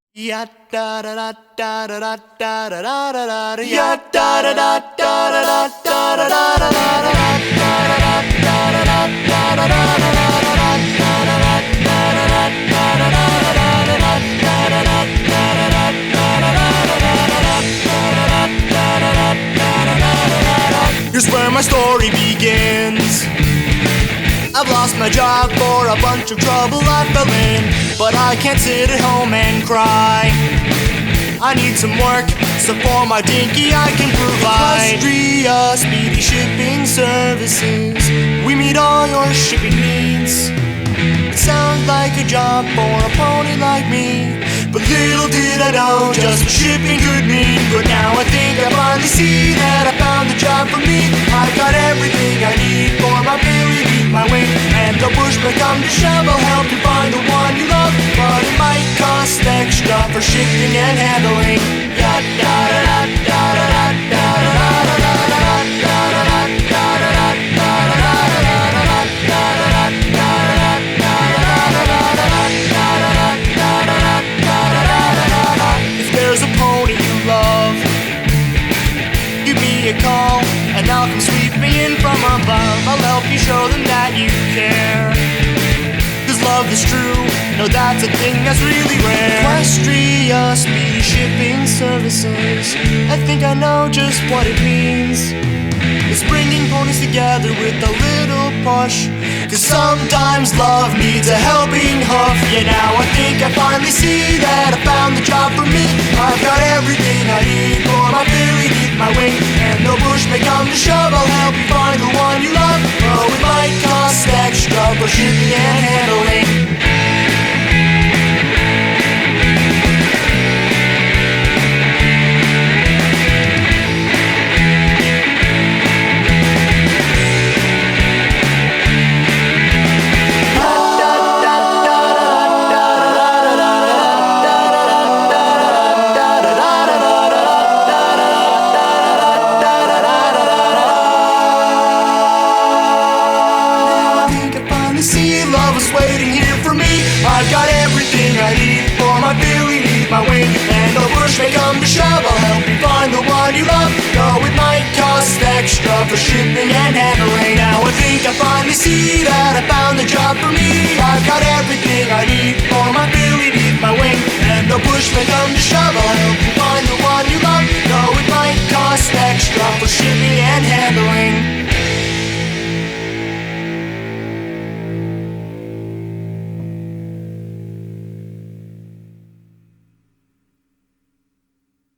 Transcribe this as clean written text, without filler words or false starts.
Ya da da da da da da da da da da ya da da da da da da da da Here's where my story begins. I've lost my job for a bunch of trouble I fell in, but I can't sit at home and cry. I need some work, so for my dinky I can provide Equestria Speedy Shipping Services. We meet all your shipping needs. It sounds like a job for a pony like me, but little did I know just what shipping could mean. But now I think I finally see that I found the job for me. I've got everything I need for my Billy beneath my wing, and the bushman come to shove will help you find the one you love. But it might cost extra for shipping and handling. Da da da da da da da da a call, and I'll come sweeping in from above. I'll help you show them that you care, 'cause love is true, no, that's a thing that's really rare. Equestria Speedy Shipping Services, I think I know just what it means. It's bringing ponies together with a little push, 'cause sometimes love needs a helping hoof. Yeah, now I think I finally see that I found the job for me. I've got everything I need for my Billy beneath my wing, and no bush may come to shove, I'll help you find the one you love. Oh, it might cost extra for shipping and handling. Waiting here for me. I've got everything I need for my Billy beneath my wing, and no push may come to shove, I'll help you find the one you love. Though it might cost extra for shipping and handling. Now I think I finally see that I found the job for me. I've got everything I need for my Billy